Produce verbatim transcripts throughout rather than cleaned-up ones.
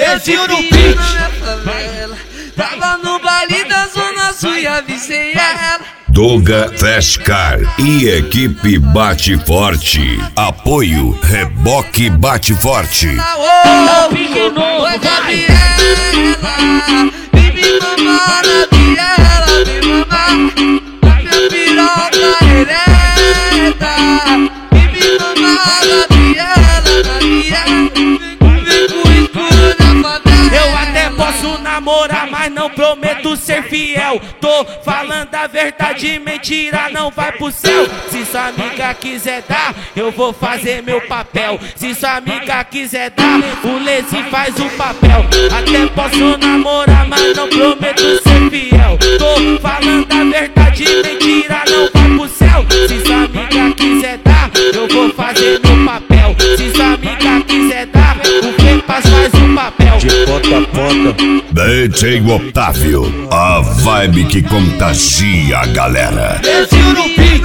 Pezinho no beat. Tava no baile da Zona Sul e avisei ela. Doga Fast Car e equipe Bate Forte. Apoio Reboque Bate Forte. Ô, pique novo, oi Gabriela, vem me mamar na biela, vem mamar na minha piroca ereta. Vem me mamar na biela, na biela, vem com escuro na favela. Eu até posso namorar, mas não prometo ser fiel. Tô falando a verdade, mentira não vai pro céu. Se sua amiga quiser dar, eu vou fazer meu papel. Se sua amiga quiser dar, o Lazy faz o papel. Até posso namorar, mas não prometo ser fiel. Tô falando a verdade, mentira não vai pro céu. Se sua amiga quiser dar, eu vou fazer meu papel. Se sua amiga quiser dar, o Fepas faz o papel. De ponta a ponta. D J Otávio, a vibe que contagia a galera. Pezinho no beat.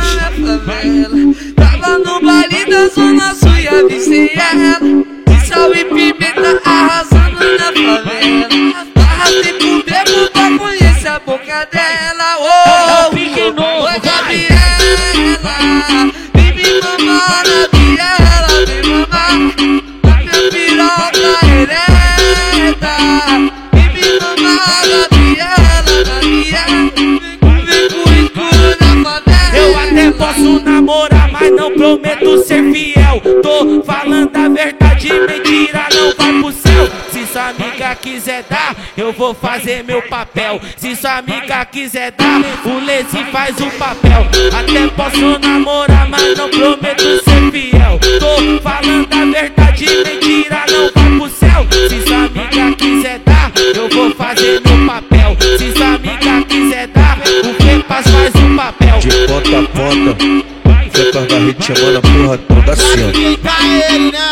Tava no baile da Zona Sul e avisei ela. De sal e pimenta arrasando na favela. Arrastei pro bebo pra conhecer a boca dela. Ô, pique novo, oi Gabriela, vem me mamar na biela, vem mamar na minha piroca ereta. Vem me mamar na biela, na biela, vem com escuro na favela. Eu até posso namorar, mas não prometo ser fiel. Tô falando a verdade, mentira não vai pro céu. Se sua amiga quiser dar, eu vou fazer meu papel. Se sua amiga quiser dar, o Lazy faz o papel. Até posso namorar, mas não prometo ser fiel. Tô falando a verdade, mentira não vai pro céu. Se sua amiga quiser dar, eu vou fazer meu papel. Se sua amiga quiser dar, o Fepas faz o papel. De ponta a ponta. Fepas da ritmando a porra toda assim, ó. Pra ele, né?